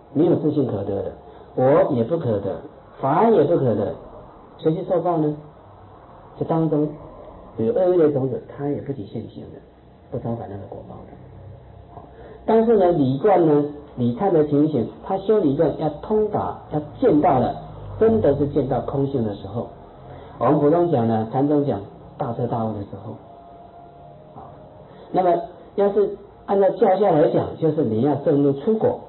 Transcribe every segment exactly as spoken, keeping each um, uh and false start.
没有自性可得的，我也不可得，法也不可得，谁去受报呢？这当中有恶业的种子，它也不起现行的，不招感那个果报的。但是呢，理观呢，理看的情形，他修理论要通达，要见到了，真的是见到空性的时候，我们普通讲呢，禅宗讲大彻大悟的时候，那么要是按照教下来讲，就是你要证入出果，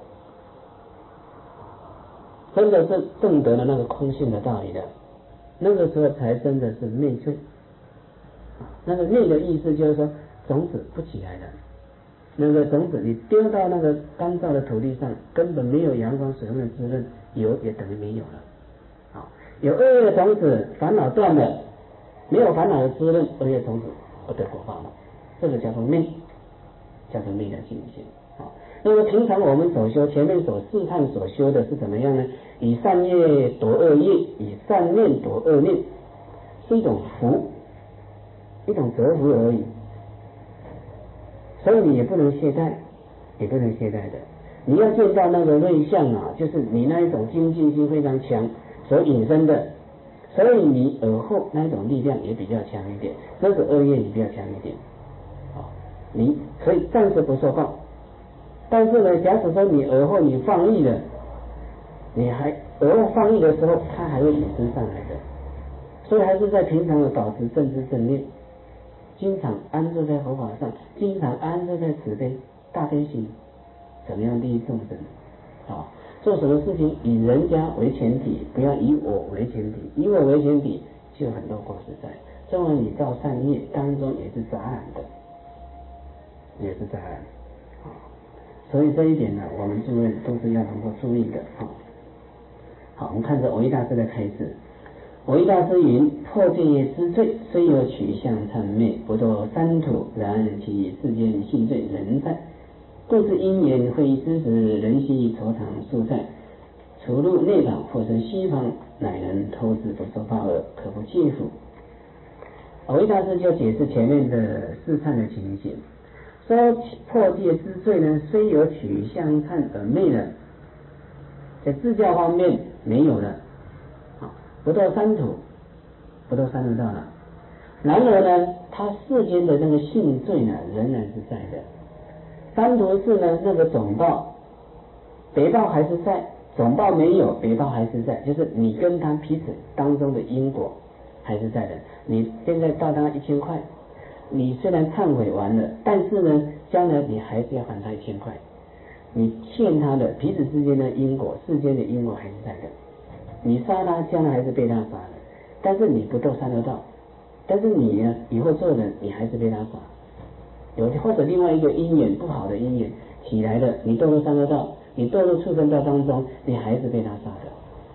真的是证得了那个空性的道理的，那个时候才真的是灭罪。那个灭的意思就是说，种子不起来了。那个种子你丢到那个干燥的土地上，根本没有阳光水分的滋润，有也等于没有了。好，有恶业的种子，烦恼断了，没有烦恼的滋润，恶业种子不得果报了，这个叫做灭，叫做灭的境界。好，那么平常我们所修，前面所试探所修的是怎么样呢？以善业夺恶业，以善念夺恶念，是一种福，一种折福而已。所以你也不能懈怠，也不能懈怠的。你要见到那个内相啊，就是你那一种精进心非常强所引申的，所以你尔后那一种力量也比较强一点，这个恶业也比较强一点。啊，你可以暂时不受报，但是呢，假使说你尔后你放逸了，你还尔后放逸的时候，它还会引申上来的。所以还是在平常的保持正知正念。经常安住在佛法上，经常安住在慈悲大悲心，怎么样利益众生啊？做什么事情以人家为前提，不要以我为前提，以我为前提就有很多过失在。纵然你造善业当中也是杂染的，也是杂染啊。所以这一点呢，我们诸位都是要能够注意的啊。好，我们看着维大师的开示。维大师云：破戒业之罪，虽有取向谄媚，不堕三途，然其世间性罪仍在。故知因缘会之时，人心愁肠素菜，除入内场，或生西方，乃能偷食不受报恶，可不戒乎？维大师就解释前面的试探的情形，说破戒之罪呢，虽有取向谄而昧了，在自教方面没有了。不堕三途，不堕三途道了。然而呢，他世间的那个性罪呢，仍然是在的。三途是呢，那个总报，别报还是在，总报没有，别报还是在，就是你跟他彼此当中的因果还是在的。你现在到他一千块，你虽然忏悔完了，但是呢，将来你还是要还他一千块。你欠他的彼此之间的因果，世间的因果还是在的。你杀他，将来还是被他杀的，但是你不堕三恶道，但是你呢，以后做人你还是被他杀。有或者另外一个因缘不好的因缘起来的，你堕入三恶道，你堕入畜生道当中，你还是被他杀的。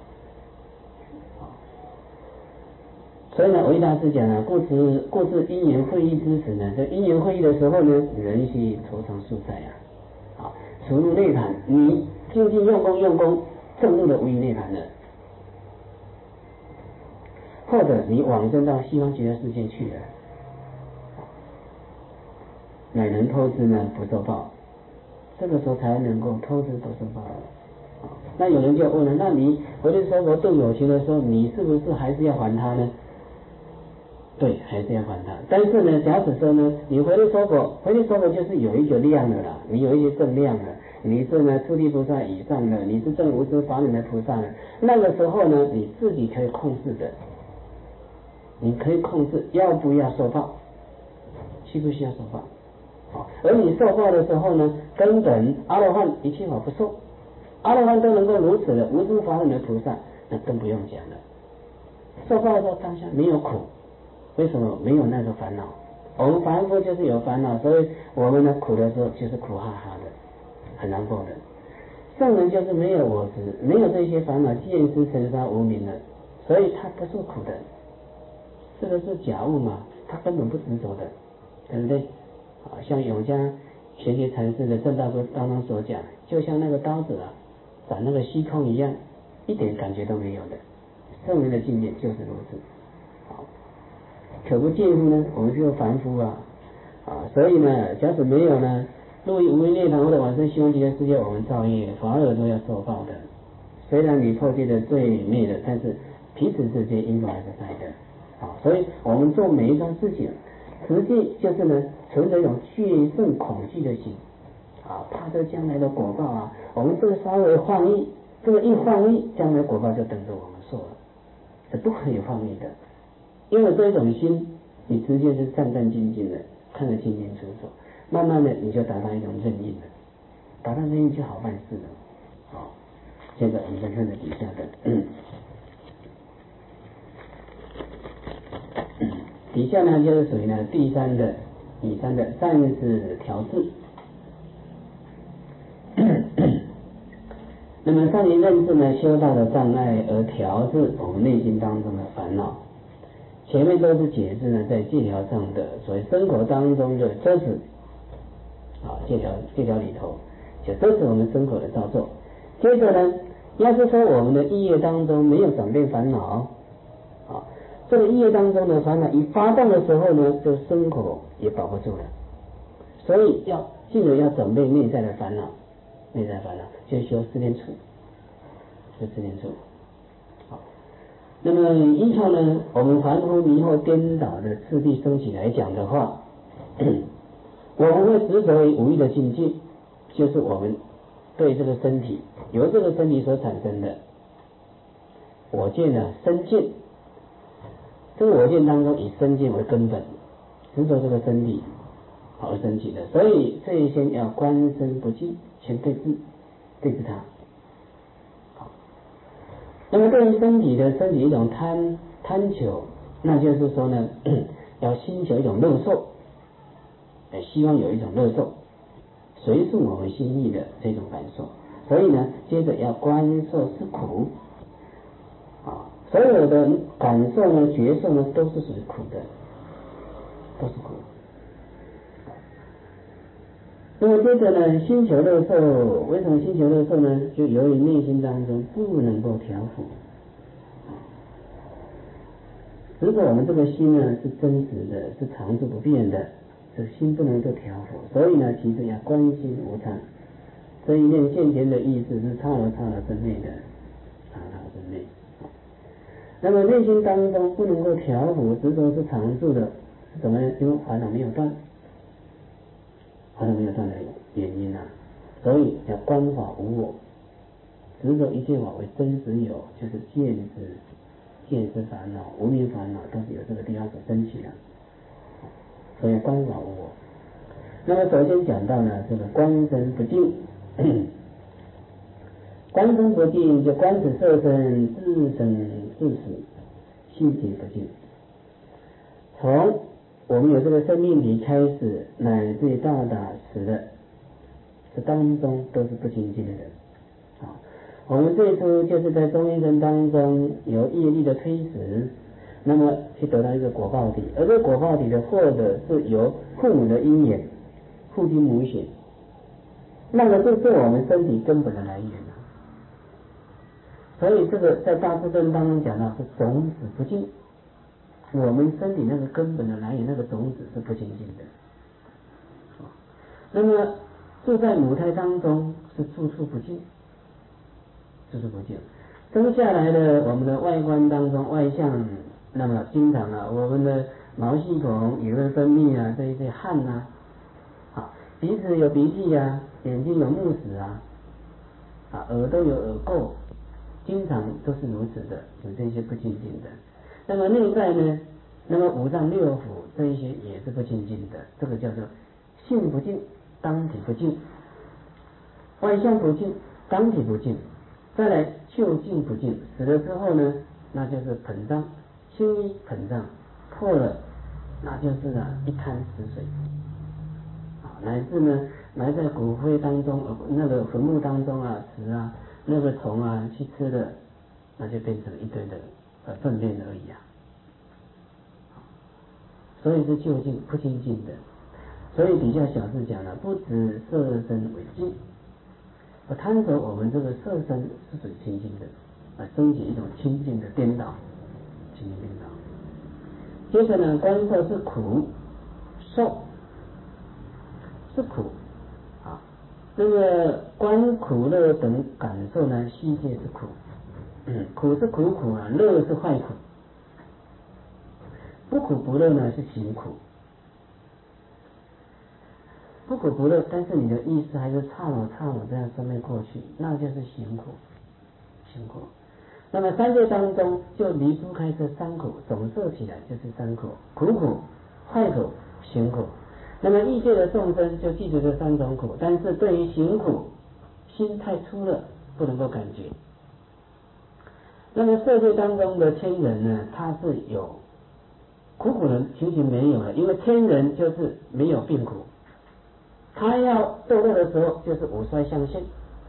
所以呢，维大师讲啊，故知故知因缘会意之时呢，这因缘会意的时候呢，人心愁肠素菜啊，啊，除入内盘，你精进用功用功，证入了无余内盘了。或者你往生到西方极乐世界去了，乃能偷知呢不受报，这个时候才能够偷知不受报了。那有人就问了，那你回力娑婆度有情的时候，你是不是还是要还他呢？对，还是要还他。但是呢，假使说呢，你回力娑婆，回力娑婆就是有一个量的啦，你有一些正量了，你是呢初地菩萨以上的，你是正无生法忍的菩萨了，那个时候呢，你自己可以控制的。你可以控制要不要受报，需不需要受报？好，而你受报的时候呢，根本阿罗汉一切法不受，阿罗汉都能够如此的，无生法忍的菩萨，那更不用讲了。受报的时候当下没有苦，为什么？没有那个烦恼。我们凡夫就是有烦恼，所以我们呢苦的时候就是苦哈哈的，很难过的。圣人就是没有我执，没有这些烦恼，见思尘沙无明的，所以他不受苦的。这个是假物嘛，他根本不执着的，对不对？啊，像永嘉玄觉禅师的正道歌当中所讲，就像那个刀子啊，斩那个虚空一样，一点感觉都没有的。圣人的境界就是如此。好，可不介乎呢，我们这个凡夫啊，啊，所以呢，假使没有呢， 入于无为涅槃或者往生西方极乐世界，我们造业，反而都要受报的。虽然你破戒的罪灭了，但是彼此之间因果还是在的啊。所以我们做每一桩事情，实际就是呢，存着一种惧胜恐惧的心啊，怕这将来的果报啊。我们这个稍微放逸，这个一放逸，将来果报就等着我们受了，是不可以放逸的。因为这种心，你直接是战战兢兢的，看得清清楚楚，慢慢的你就达到一种韧硬了，达到韧硬就好办事了。好，现在我们再看看底下的，嗯、底下呢就是属于呢第三的、第三的善事调制。那么善于认知呢，修道的障碍而调制我们内心当中的烦恼。前面都是解释呢，在戒条上的所谓生活当中的遮止啊，戒条戒条里头就遮止我们生活的造作。接着呢，要是说我们的意业当中没有转变烦恼啊，这个意业当中的烦恼一发动的时候呢，这个生活也保不住了。所以要记得要准备内在的烦恼，内在烦恼就修四念处，就四念处。好，那么依靠呢，我们凡夫迷惑颠倒的次第升起来讲的话，我们会执着于无欲的境界，就是我们对这个身体，由这个身体所产生的我见呢身见，这个我见当中以身见为根本，执着这个身体而升起的，所以这一些要观身不净，先对治，对治它。好，那么对于身体的身体一种贪贪求，那就是说呢，要心求一种乐受，希望有一种乐受，随顺我们心意的这种感受。所以呢，接着要观受是苦啊，所有的感受呢、觉受呢，都是属于苦的，都是苦。那么接着呢，心求乐受，为什么心求乐受呢？就由于内心当中不能够调伏。如果我们这个心呢是真实的，是常住不变的，这心不能够调伏，所以呢，其实要观心无常。这一念现前的意思是刹那刹那之内的，刹那之内。那么内心当中不能够调伏，执着是常住的，是怎么呢？因为烦恼没有断。烦恼没有断的原因啊，所以要观法无我，执着一切法为真实有，就是见知、见知烦恼、无明烦恼都是由这个地方所升起的，所以观法无我。那么首先讲到呢，这个观身不净，观身不净就观此色身自生自死，心体不净。从我们有这个生命体开始，乃至于到达死的，这当中都是不清净的。啊，我们最初就是在中阴身当中由业力的推使，那么去得到一个果报体，而这果报体的获得是由父母的因缘，父精母血，那么这是我们身体根本的来源啊。所以这个在大智论当中讲到是种子不净。我们身体那个根本的来源，那个种子是不清净的。那么住在母胎当中是处处不净，处处不净。生下来的我们的外观当中外相，那么经常啊，我们的毛细孔也会分泌啊这一些汗啊，啊鼻子有鼻涕啊，眼睛有目屎啊，啊耳朵有耳垢，经常都是如此的，有这些不清净的。那么内在呢，那么五脏六腑这一些也是不清净的，这个叫做性不净，当体不净，外相不净，当体不净，再来究竟不净。死了之后呢，那就是膨胀，心一膨胀破了，那就是啊一滩死水啊，乃至呢埋在骨灰当中，那个坟墓当中啊，屎啊，那个虫啊去吃的，那就变成一堆的呃粪便而已啊。所以是究竟不清净的。所以底下小字讲了，不知色身为净，不贪着我们这个色身是属于清净的，啊，升起一种清净的颠倒，清净颠倒。接着呢，观受是苦，受是苦那么观苦乐等感受呢，悉皆是苦。嗯，苦是苦苦啊，乐是坏苦。不苦不乐呢是行苦。不苦不乐，但是你的意识还是刹那刹那这样生灭过去，那就是行苦。行苦。那么三界当中就离不开这三苦，总摄起来就是三苦：苦苦、坏苦、行苦。那么异界的众生就记住这三种苦，但是对于行苦，心太粗了，不能够感觉。那么色界当中的天人呢，他是有苦苦的情形没有了，因为天人就是没有病苦，他要堕落的时候就是五衰相现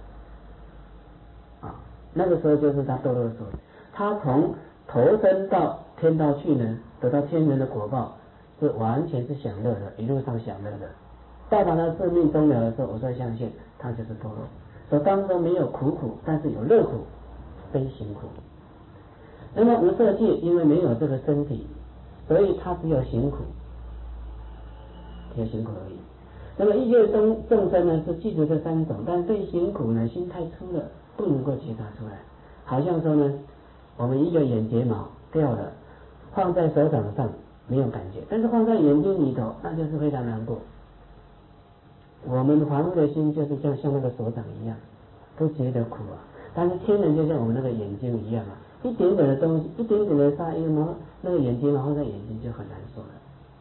啊，那个时候就是他堕落的时候，他从投生到天道去呢，得到天人的果报，是完全是享乐的，一路上享乐的。到达他生命终了的时候，五衰相现，他就是堕落。所以当中没有苦苦，但是有乐苦，非行苦。那么无色界因为没有这个身体，所以他只有行苦，只有行苦而已。那么异界众众生呢，是记住这三种，但对行苦呢，心太粗了，不能够觉察出来。好像说呢，我们一个眼睫毛掉了，放在手掌上没有感觉，但是放在眼睛里头，那就是非常难过。我们凡夫的心就是这样，像那个手掌一样，不觉得苦啊。但是天人就像我们那个眼睛一样啊，一点点的东西，一点点的沙，一个毛，那个眼睛然后在眼睛就很难受了。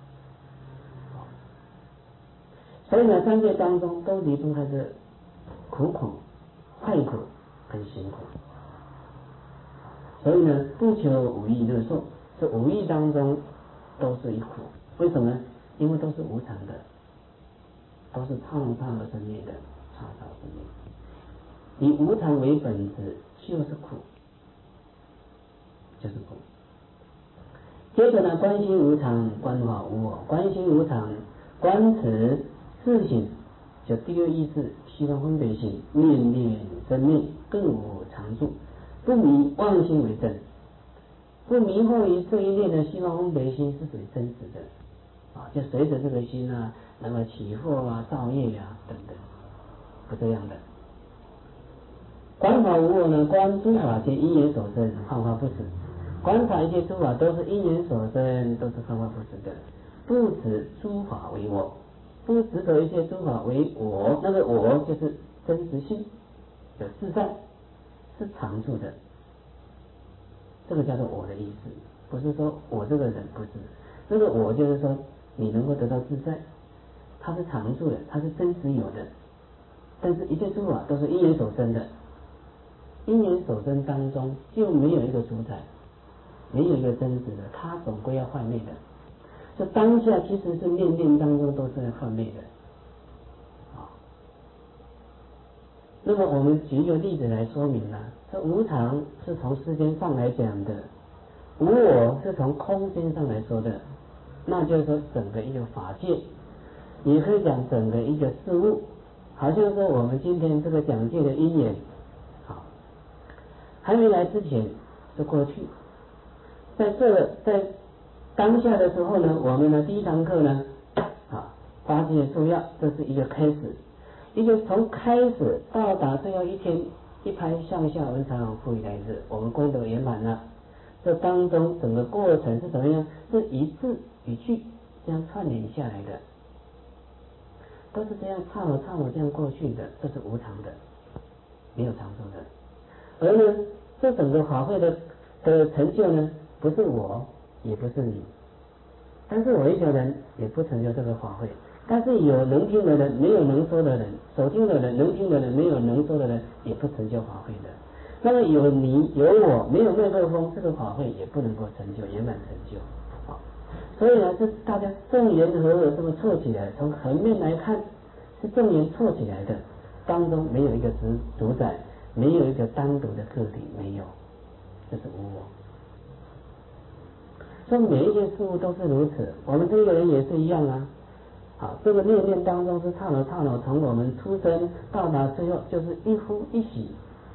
所以呢，三界当中都离不开这苦苦、坏苦跟行苦。所以呢，不求五欲乐受，这五欲当中都是一苦。为什么？因为都是无常的，都是刹那刹那生灭的，刹那生灭。以无常为本质，就是苦，就是苦。接着呢，观心无常，观法无我。观心无常，观此自性，就第二意识，希望分别心，念念生灭，更无常住，不迷妄心为真。不迷惑于这一念的希望分别心是属于真实的啊，就随着这个心啊，那么起惑啊、造业啊等等，不这样的。观法无我呢，观诸法皆因缘所生，幻化不实。观察一切诸法都是因缘所生，都是幻化不实的，不执诸法为我，不执着一切诸法为我，那个我就是真实性，有自在，是常住的。这个叫做我的意思，不是说我这个人不是，这个我就是说你能够得到自在，它是常住的，它是真实有的。但是一切诸法都是因缘所生的，因缘所生当中就没有一个主宰，没有一个真实的，它总归要幻灭的。这当下其实是念念当中都是要幻灭的。那么我们举一个例子来说明了，这无常是从时间上来讲的，无我是从空间上来说的，那就是说整个一个法界，也可以讲整个一个事物，好像说我们今天这个讲界的因缘，好，还没来之前是过去，在这个在当下的时候呢，我们的第一堂课呢，啊，八戒重要，这是一个开始。一个从开始到达最后一天，一拍向下文长复以来日，我们功德圆满了。这当中整个过程是怎么样？是一字一句这样串联下来的，都是这样刹那刹那这样过去的，这是无常的，没有常住的。而呢，这整个法会的的成就呢，不是我，也不是你，但是我一个人也不成就这个法会。但是有能听的人，没有能说的人；所听的人，能听的人，没有能说的人，也不成就法会的。那么有你有我，没有麦克风，这个法会也不能够成就圆满成就。好，所以呢，是大家众缘和合这么凑起来，从横面来看是众缘凑起来的，当中没有一个主主宰，没有一个单独的个体，没有，这是无我。所以每一件事物都是如此，我们这个人也是一样啊。好，这个念念当中是刹那刹那，从我们出生到达最后就是一呼一吸，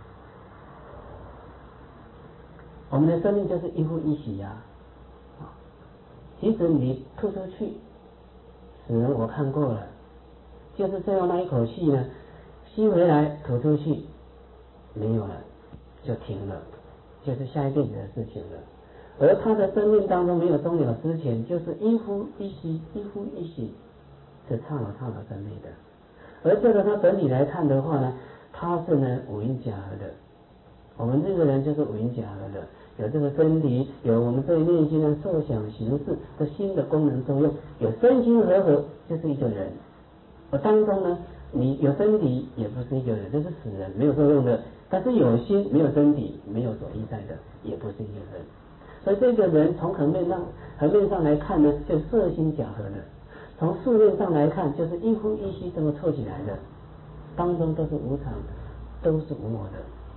我们的生命就是一呼一吸呀、啊。即使你吐出去，死人我看过了，就是最后那一口气呢， 吸回来吐出去，没有了，就停了，就是下一辈子的事情了。而他的生命当中没有终了之前，就是一呼一吸，一呼一吸，是刹那刹那生灭的。而这个他整体来看的话呢，他是呢五阴假合的。我们这个人就是五阴假合的，有这个身体，有我们对内心的受想行识的心的功能作用，有身心合合就是一个人。而当中呢，你有身体也不是一个人，这是死人，没有作用的。但是有心没有身体，没有所依在的，也不是一个人。所以这个人从横面上横面上来看呢，就色心假合的；从数面上来看，就是一呼一吸这么凑起来的，当中都是无常，都是无我的。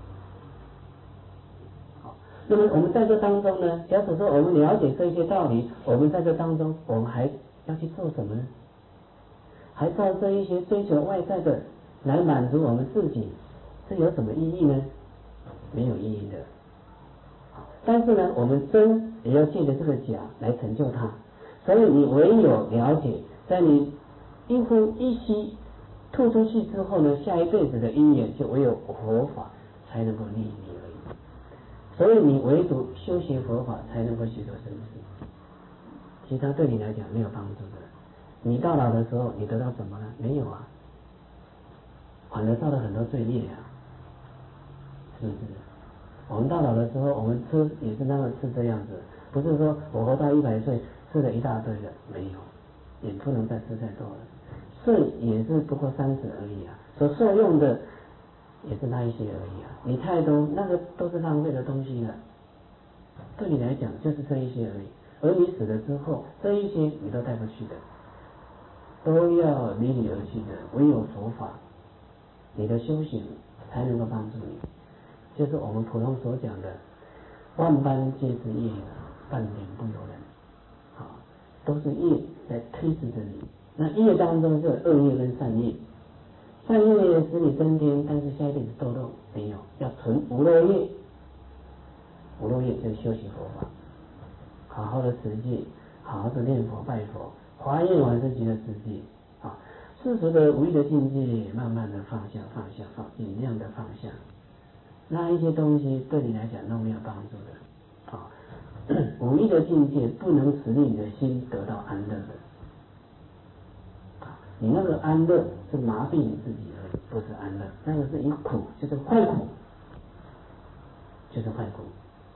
好，那么我们在这当中呢，假使说我们了解这些道理，我们在这当中，我们还要去做什么呢？还照这一些追求外在的来满足我们自己，这有什么意义呢？没有意义的。但是呢，我们真也要借着这个假来成就它。所以你唯有了解，在你一呼一吸吐出去之后呢，下一辈子的因缘就唯有佛法才能够利益你而已。所以你唯独修学佛法才能够许多生死，其他对你来讲没有帮助的。你到老的时候，你得到什么呢？没有啊，反而造了很多罪孽啊，是不是？我们到老的时候，我们吃也是那么吃这样子，不是说我活到一百岁吃了一大堆的，没有，也不能再吃太多了。肾也是不过三十而已啊，所受用的也是那一些而已啊。你太多，那个都是浪费的东西了。对你来讲就是这一些而已，而你死了之后，这一些你都带不去的，都要离你而去的。唯有佛法，你的修行才能够帮助你。就是我们普通所讲的万般皆是业，半点不由人，啊，都是业在推制着你。那业当中就有恶业跟善业，善业使你升天，但是下一辈子堕落没有，要存无漏业。无漏业就是修习佛法，好好的持戒，好好的念佛拜佛，华严往生极乐世界啊，世俗的无益的境界，慢慢的放下，放下，放，尽量的放下。那一些东西对你来讲都没有帮助的啊！无益的境界不能使你的心得到安乐的啊！你那个安乐是麻痹你自己而已，不是安乐，那个是一苦，就是坏苦，就是坏苦。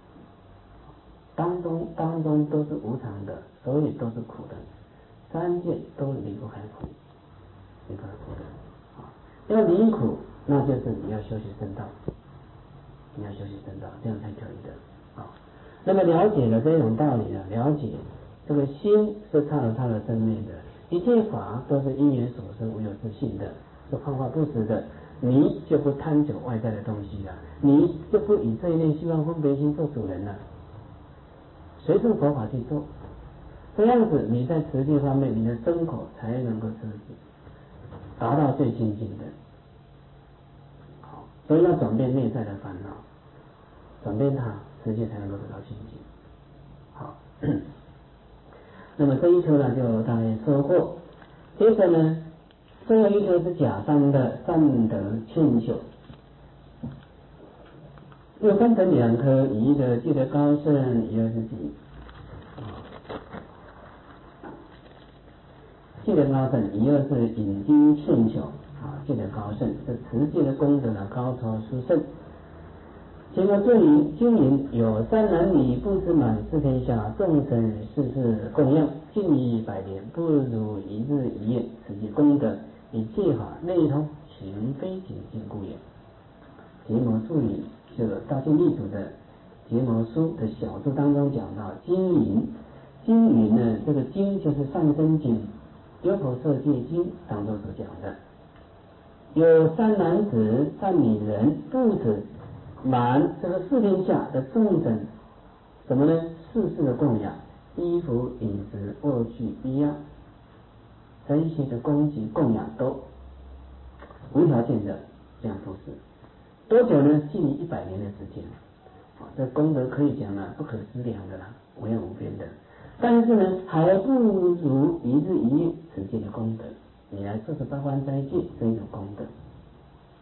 当中当中都是无常的，所以都是苦的，三界都离不开苦，离不开苦的啊！要离苦，那就是你要修习正道。你要修习正道，这样才可以的啊。那么了解了这种道理呢，了解这个心是刹那刹那生灭的，一切法都是因缘所生，无有自性的，是幻化不实的。你就不贪求外在的东西了，你就不以这一念希望分别心做主人了，随顺佛法去做，这样子你在持戒方面，你的身口才能够自己达到最清净的。好，所以要转变内在的烦恼。转变它，世界才能够得到清净。好，那么这一课呢，就大概说过。接着呢，最后一课是甲三的善德千修。又分成两科，一的戒德高胜，一个是己。戒德高胜，一个是引经劝修啊，戒德高胜是持戒的功德呢高超殊胜。结果这里经营有三男女不知满四天下，众生世世供养，尽以百年，不如一日一夜，此即功德，以戒法内通，情非仅尽故也。结摩注里这个大建立主的结摩书的小注当中讲到经营，经营呢，这个经就是上生经，优婆塞戒经当中所讲的，有三男子、三女人不止满这个四天下的众生，什么呢？世事的供养，衣服、饮食、卧具、衣样，这一些的供给供养都无条件的这样布施。多久呢？近一百年的时间。啊，这功德可以讲呢，不可思量的啦，无量无边的。但是呢，还不如一日一夜持戒的功德。你来四十八关斋戒是一种功德。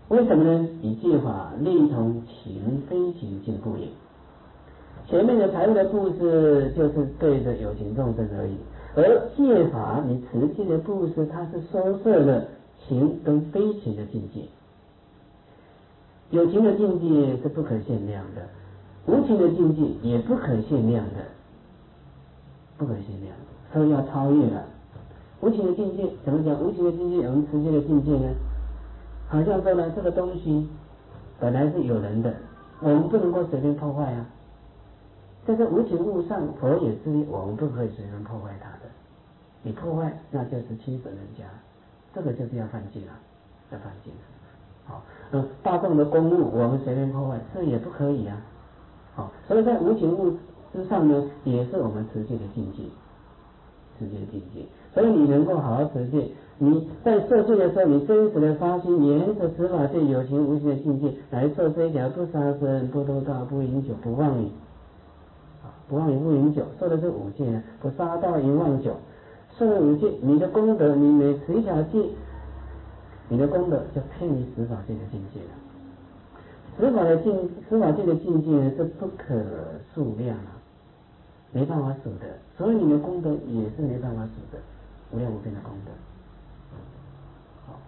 为什么呢？以戒法令同情非情尽故也。前面的财务的布施就是对着有情众生而已，而戒法你持戒的布施，它是收摄了情跟非情的境界。有情的境界是不可限量的，无情的境界也不可限量的，不可限量，所以要超越了。无情的境界怎么讲？无情的境界，我们持戒的境界呢？好像说呢，这个东西本来是有人的，我们不能够随便破坏啊。但是无情物上，佛也知我们不可以随便破坏它的。你破坏，那就是侵损人家，这个就是要犯戒了，要犯戒。好，呃，大众的公物我们随便破坏，这也不可以啊。好，所以在无情物之上呢，也是我们持戒的境界，持戒的境界。所以你能够好好持戒，你在受戒的时候，你真实的发心，沿着十法界有情无情的境界来受这一条不杀生、不偷盗、不饮酒、不妄语。不妄语不饮酒，受的是五戒呢，不杀盗淫妄酒，受了五戒，你的功德，你每持一条戒，你的功德就偏离十法界的境界了。十法的境，十法界的境界呢是不可数量啊，没办法数的，所以你的功德也是没办法数的，无量无边的功德。好，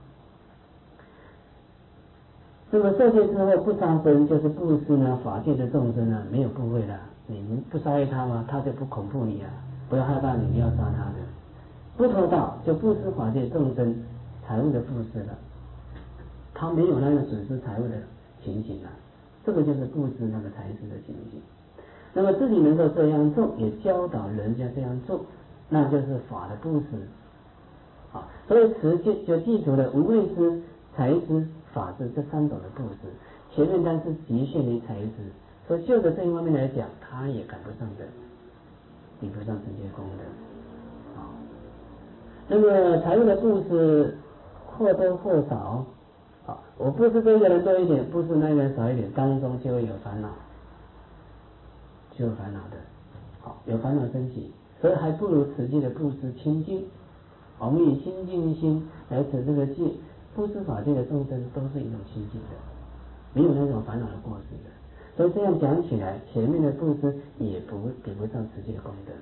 那么受戒之后不杀生，就是布施呢，法界的众生呢没有部位了。你们不杀害他吗？他就不恐怖你啊，不要害怕你，你要杀他的。不偷盗就布施法界众生财物的布施了，他没有那个损失财物的情形了，这个就是布施那个财施的情形。那么自己能够这样做，也教导人家这样做，那就是法的布施。啊，所以持戒就记住了无畏施、财施、法施这三种的布施。前面但是局限于财施。所以就着这一方面来讲，他也赶不上的，比不上直接功德。啊，那么财务的布施或多或少，啊，我布施这个人多一点，布施那个人少一点，当中就会有烦恼，就有烦恼的。好，有烦恼升起，所以还不如持戒的布施清净。我们以清净心来持这个戒，布施法界的众生都是一种清净的，没有那种烦恼的过失的。所以这样讲起来，前面的布施也不比不上持戒的功德。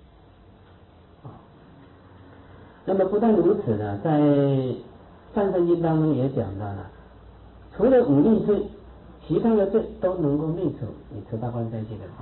那么不但如此呢，在《三圣经》当中也讲到了，除了五逆罪，其他的罪都能够灭除你持八关斋戒的话。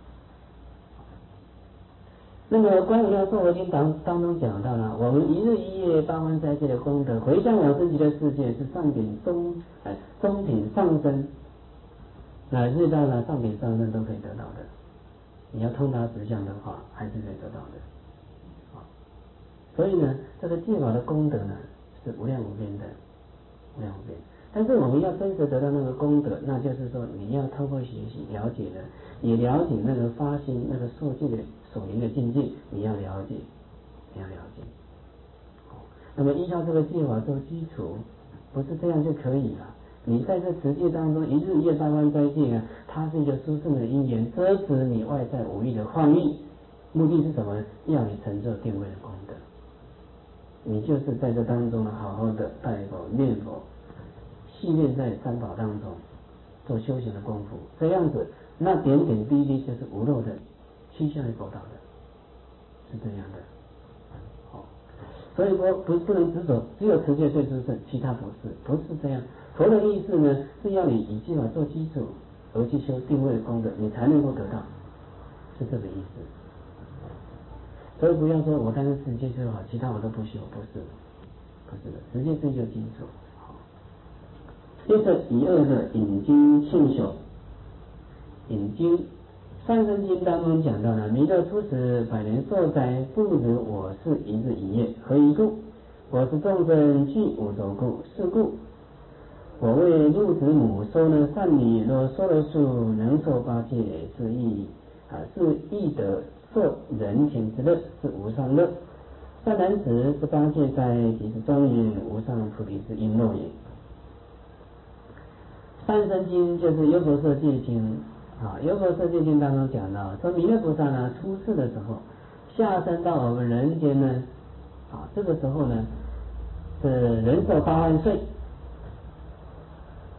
那么《观无量寿佛经》当当中讲到了，我们一日一夜八关斋戒的功德，回向往生极乐世界是上品中哎中品上升。乃至到了上品上升都可以得到的，你要通达实相的话，还是可以得到的。所以呢，这个戒法的功德呢，是无量无边的，无量无边。但是我们要真实得到那个功德，那就是说你要透过学习了解的，也了解那个发心那个受戒的所言的境界，你要了解，你要了解。那么依靠这个戒法做基础，不是这样就可以了。你在这持戒当中，一日一夜八关斋戒呢，它是一个殊胜的因缘，遮止你外在五欲的幻欲，目的是什么？要你成就定位的功德。你就是在这当中好好的拜佛念佛，系列在三宝当中做修行的功夫，这样子，那点点滴滴就是无漏的趋向于佛道的，是这样的。好，所以说不不能执着只有持戒最殊胜，其他不是，不是这样。佛的意思呢，是要你以戒法做基础，而去修定位的功德，你才能够得到，是这个意思。所以不要说我单是持戒就好，其他我都不修，不是，不是的，持戒最就基础。接着以二的引经劝修，引经《三圣经》当中讲到了，弥勒出世百年受灾，不如我是一日一夜，何以故？我是众生具五浊故，是故我为入子母说呢，善女若说了数，能受八戒是义啊，是义得受人天之乐，是无上乐。善男子是八戒在，即是庄严无上菩提是璎珞也。三圣经就是优婆塞戒经啊，优婆塞戒经当中讲到，说弥勒菩萨呢出世的时候，下生到我们人间呢，啊，这个时候呢是人寿八万岁。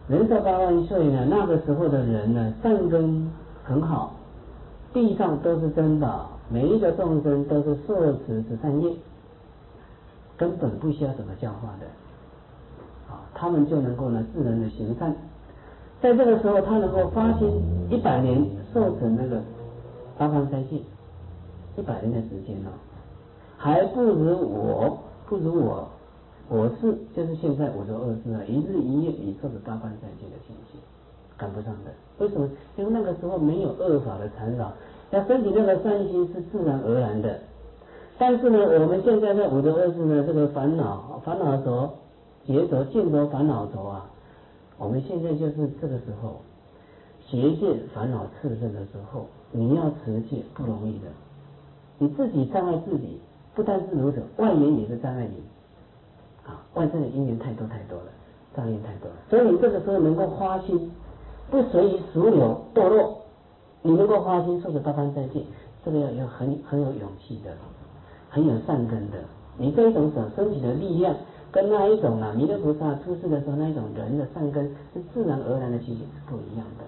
人寿八万岁呢，那个时候的人呢，善根很好，地上都是珍宝，每一个众生都是受持十善业，根本不需要怎么教化的，啊，他们就能够呢自然的行善。在这个时候，他能够发心一百年受持那个八方斋戒，一百年的时间哦，还不如我，不如我，我是就是现在五浊恶世啊，一日一夜以受的八方斋戒的情形，赶不上的。为什么？因为那个时候没有恶法的缠绕，要升起那个善心是自然而然的。但是呢，我们现在在五浊恶世呢，这个烦恼、烦恼浊、结浊、见浊、烦恼浊啊。我们现在就是这个时候，邪见烦恼炽盛的时候，你要持戒不容易的。你自己障碍自己，不但是如此，外缘也是障碍你。啊，外在的因缘太多太多了，障碍太多了。所以你这个时候能够发心，不随于俗流堕落，你能够发心受着八方斋戒，这个要有很很有勇气的，很有善根的。你这一种所升起的力量。跟那一种啊，弥勒菩萨出世的时候那一种人的善根是自然而然的情形是不一样的。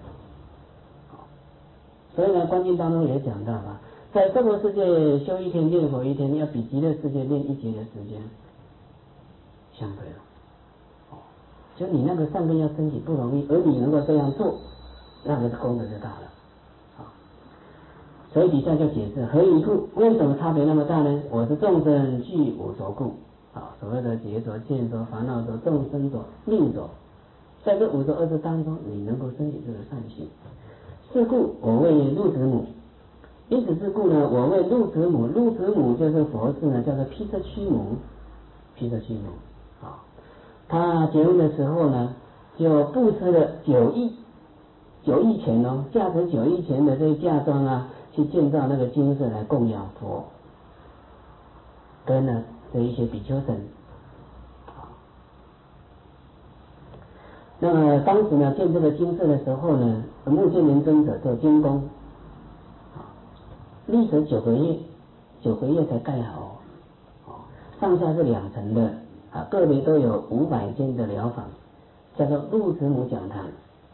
所以呢，观经当中也讲到啊，在娑婆世界修一天念佛一天，要比极乐世界念一劫的时间相对了。就你那个善根要升起不容易，而你能够这样做，那个功德就大了。所以底下就解释何以故？为什么差别那么大呢？我是众生具五浊故。啊，所谓的劫浊、见浊、烦恼浊、众生浊、命浊，在这五浊恶世当中，你能够升起这个善行。是故我谓鹿子母，因此是故呢，我谓鹿子母。鹿子母就是佛字呢，叫做毗舍屈母，毗舍屈母。啊，他结婚的时候呢，就布施了九亿九亿钱哦，价值九亿钱的这些嫁妆啊，去建造那个精舍来供养佛，跟呢这一些比丘僧。那么当时呢，建这个精舍的时候呢，目犍连尊者做监工，历时九个月，九个月才盖好，上下是两层的啊，个别都有五百间的疗房，叫做鹿子母讲堂。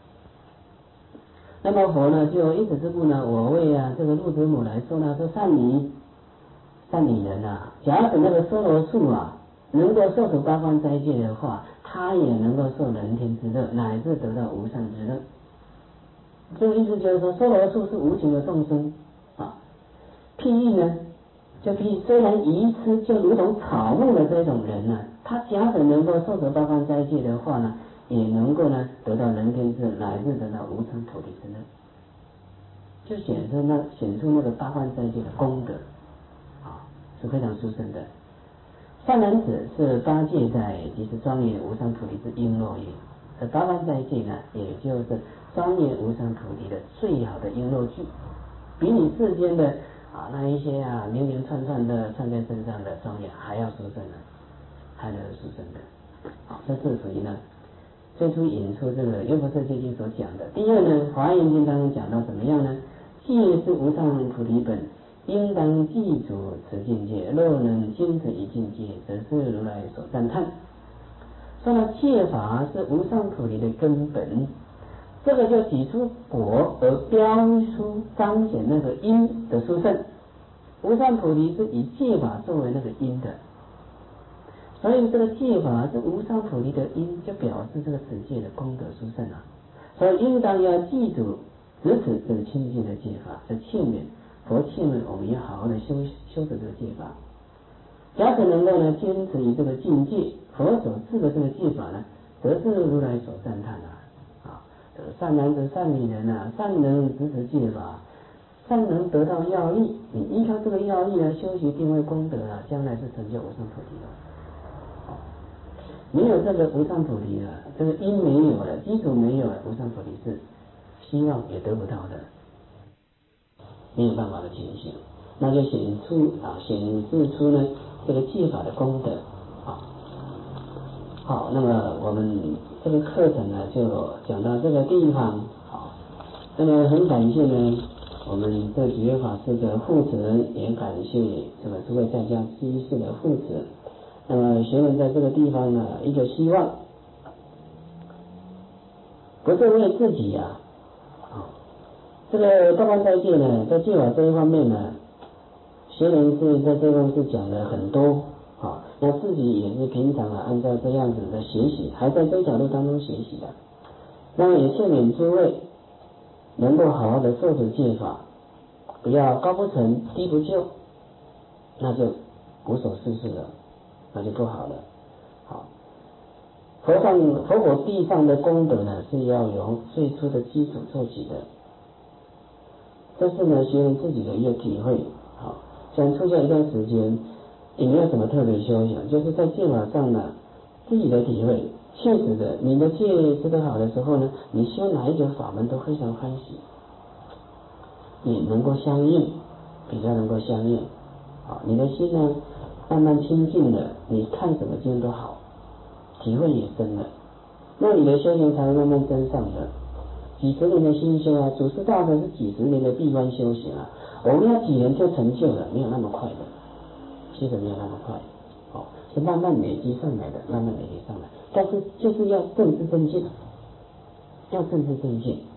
那么佛呢，就因此之故呢，我为啊这个鹿子母来说呢，说善女善女人啊，假使那个娑罗树啊，能够受持八方斋戒的话，他也能够受人天之乐，乃至得到无上之乐。这个意思就是说，娑罗树是无情的众生啊，譬喻呢，就譬喻虽然愚痴，就如同草木的这种人呢、啊，他假使能够受持八方斋戒的话呢，也能够呢得到人天之乐，乃至得到无上菩提之乐，就显出那显出那个八方斋戒的功德啊，是非常殊胜的。善男子是八戒在即是庄严无上菩提之璎珞也。这八方斋戒呢，也就是庄严无上菩提的最好的璎珞具，比你世间的啊那一些啊连连串串的串在身上的庄严还要殊胜的，还要殊胜的。好，这是属于呢最初引出这个《优婆塞戒经》所讲的。第二呢，《华严经》当中讲到怎么样呢？戒是无上菩提本，应当记住持境界，若能坚持一境界，则是如来所赞叹。说呢，戒法是无上菩提的根本，这个就举出果而标出彰显那个因的殊胜。无上菩提是以戒法作为那个因的，所以这个戒法是无上菩提的因，就表示这个持戒的功德殊胜啊。所以应当要记住执持这个清净的戒法，这劝勉佛劝勉我们要好好的修修持这个戒法。假使能够呢坚持于这个境界，佛所赐的这个戒法呢，则是如来所赞叹啊！啊，这个善男子、善女人啊，善能执持戒法，善能得到要义。你依靠这个要义呢，修习定慧功德啊，将来是成就无上菩提的。没有这个无上菩提啊，这个因没有了，基础没有了，无上菩提是希望也得不到的，没有办法的情形。那就显出啊，显示出呢这个戒法的功德啊。好，那么我们这个课程呢就讲到这个地方。好，那么很感谢呢我们这几位法师的护持，也感谢这个诸位在家居士的护持。那么学文在这个地方呢，一个希望不是为自己呀、啊。这个大观斋戒呢，在戒法这一方面呢，学人是在这方面是讲了很多啊，那自己也是平常啊，按照这样子的学习，还在这条路当中学习的。那么也劝勉诸位能够好好的受持戒法，不要高不成低不就，那就无所事事了，那就不好了。好，佛上佛果地上的功德呢，是要由最初的基础做起的。这是呢学人自己的一个体会。好，想出家一段时间，也没有什么特别修行，就是在戒法上呢自己的体会。确实的，你的戒这个好的时候呢，你修哪一个法门都非常欢喜，也能够相应，比较能够相应。好，你的心呢慢慢清净了，你看什么经都好，体会也深了，那你的修行才会慢慢增上的。几十年的心修啊，祖师大德是几十年的闭关修行啊，我们要几年就成就了，没有那么快的，其实没有那么快，哦，是慢慢累积上来的，慢慢累积上来，但是就是要正知正见，要正知正见，